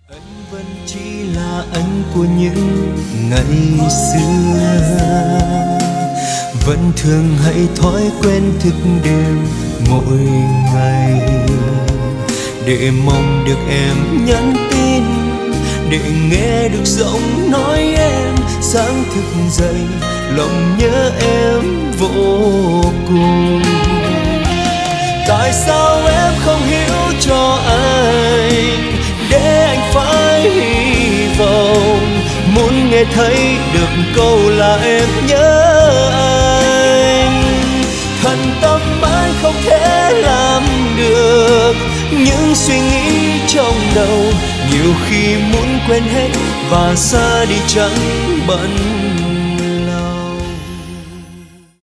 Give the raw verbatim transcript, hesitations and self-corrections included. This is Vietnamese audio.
Anh vẫn chỉ là anh của những ngày xưa, vẫn thường hay thói quen thức đêm mỗi ngày để mong được em nhắn tin, để nghe được giọng nói em. Sáng thức dậy lòng nhớ em vô cùng. Tại sao em không hiểu cho anh, để anh phải hy vọng, muốn nghe thấy được câu là em nhớ anh. Thật tâm anh không thể làm được những suy nghĩ trong đầu, nhiều khi muốn quên hết và xa đi chẳng bận